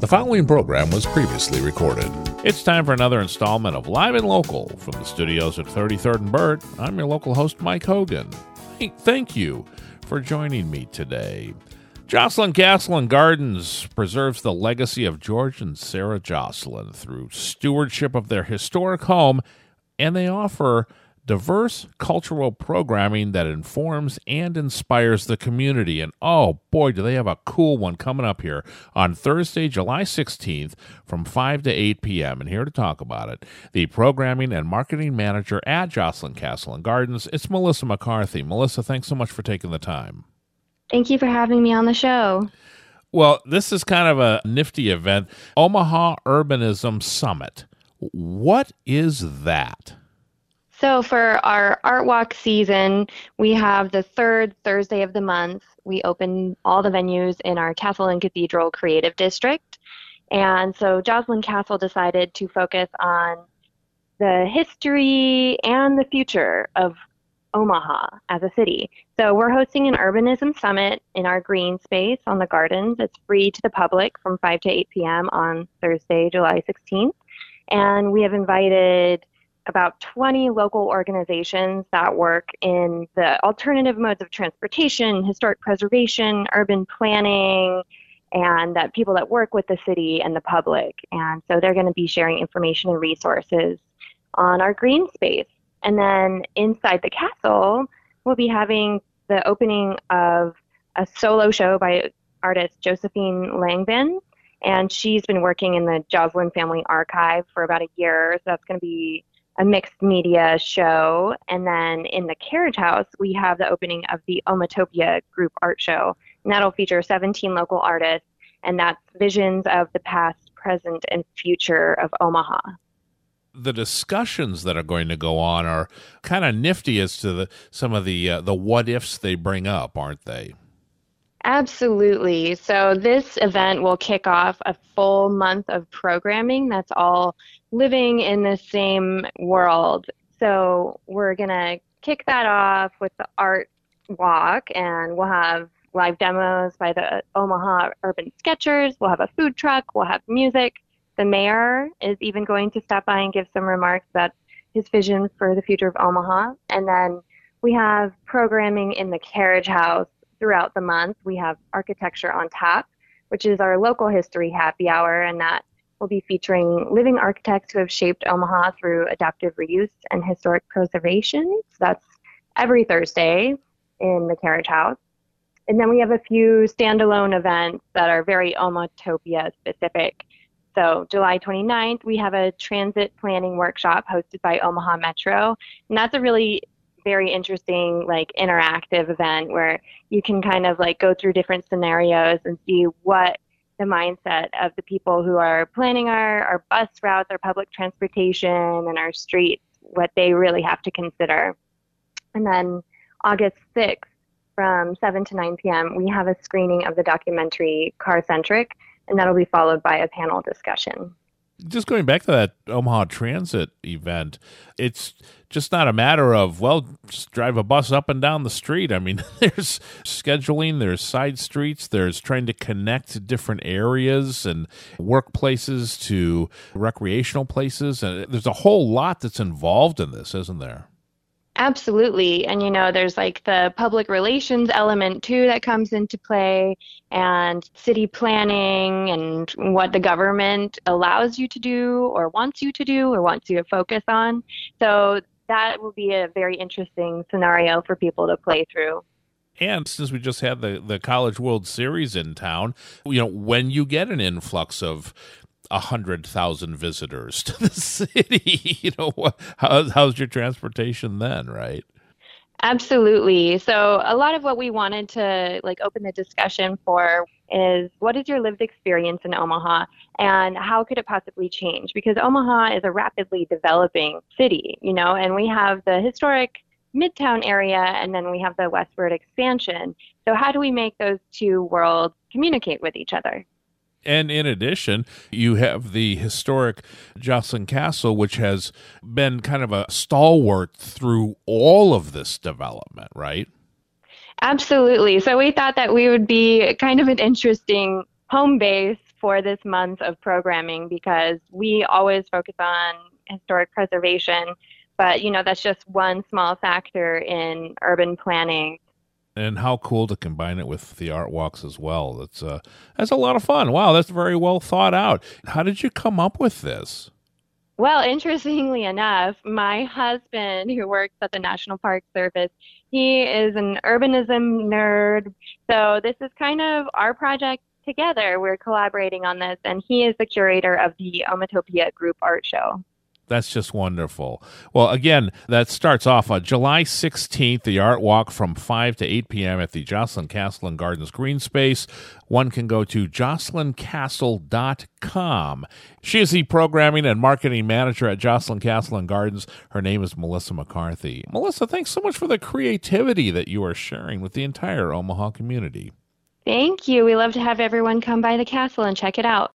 The following program was previously recorded. It's time for another installment of Live and Local from the studios at 33rd and Burt. I'm your local host, Mike Hogan. Thank you for joining me today. Jocelyn Castle and Gardens preserves the legacy of George and Sarah Jocelyn through stewardship of their historic home, and they offer diverse cultural programming that informs and inspires the community. And oh boy, do they have a cool one coming up here on Thursday, July 16th from 5 to 8 p.m. And here to talk about it, the programming and marketing manager at Jocelyn Castle and Gardens, it's Melissa McCarthy. Melissa, thanks so much for taking the time. Thank you for having me on the show. Well, this is kind of a nifty event, Omaha Urbanism Summit. What is that? So for our Art Walk season, we have the third Thursday of the month. We open all the venues in our Castle and Cathedral Creative District. And so Jocelyn Castle decided to focus on the history and the future of Omaha as a city. So we're hosting an urbanism summit in our green space on the gardens. It's free to the public from 5 to 8 p.m. on Thursday, July 16th. And we have invited about 20 local organizations that work in the alternative modes of transportation, historic preservation, urban planning, and that people that work with the city and the public. And so they're going to be sharing information and resources on our green space. And then inside the castle, we'll be having the opening of a solo show by artist Josephine Langbin. And she's been working in the Jocelyn Family Archive for about a year. So that's going to be a mixed media show. And then in the Carriage House, we have the opening of the Omatopia Group Art Show. And that'll feature 17 local artists. And that's visions of the past, present, and future of Omaha. The discussions that are going to go on are kind of nifty as to some of the what-ifs they bring up, aren't they? Absolutely. So this event will kick off a full month of programming that's all living in the same world. So we're going to kick that off with the Art Walk, and we'll have live demos by the Omaha Urban Sketchers. We'll have a food truck. We'll have music. The mayor is even going to stop by and give some remarks about his vision for the future of Omaha. And then we have programming in the Carriage House throughout the month. We have Architecture on Tap, which is our local history happy hour, and that will be featuring living architects who have shaped Omaha through adaptive reuse and historic preservation. So that's every Thursday in the Carriage House. And then we have a few standalone events that are very Omatopia specific. So July 29th, we have a transit planning workshop hosted by Omaha Metro. And that's a really very interesting, interactive event where you can kind of go through different scenarios and see what the mindset of the people who are planning our bus routes, our public transportation, and our streets, what they really have to consider. And then August 6th, from 7 to 9 p.m., we have a screening of the documentary Car Centric, and that'll be followed by a panel discussion. Just going back to that Omaha Transit event, it's just not a matter of, just drive a bus up and down the street. I mean, there's scheduling, there's side streets, there's trying to connect different areas and workplaces to recreational places. And there's a whole lot that's involved in this, isn't there? Absolutely. And, there's the public relations element too that comes into play, and city planning and what the government allows you to do or wants you to focus on. So that will be a very interesting scenario for people to play through. And since we just had the College World Series in town, when you get an influx of 100,000 visitors to the city, how's your transportation then, right? Absolutely. So a lot of what we wanted to open the discussion for is, what is your lived experience in Omaha and how could it possibly change? Because Omaha is a rapidly developing city, and we have the historic Midtown area and then we have the westward expansion. So how do we make those two worlds communicate with each other? And in addition, you have the historic Jocelyn Castle, which has been kind of a stalwart through all of this development, right? Absolutely. So we thought that we would be kind of an interesting home base for this month of programming because we always focus on historic preservation, but that's just one small factor in urban planning. And how cool to combine it with the art walks as well. That's a lot of fun. Wow, that's very well thought out. How did you come up with this? Well, interestingly enough, my husband, who works at the National Park Service, he is an urbanism nerd. So this is kind of our project together. We're collaborating on this, and he is the curator of the Omitopia Group Art Show. That's just wonderful. Well, again, that starts off on July 16th, the Art Walk from 5 to 8 p.m. at the Jocelyn Castle and Gardens Green Space. One can go to jocelyncastle.com. She is the programming and marketing manager at Jocelyn Castle and Gardens. Her name is Melissa McCarthy. Melissa, thanks so much for the creativity that you are sharing with the entire Omaha community. Thank you. We love to have everyone come by the castle and check it out.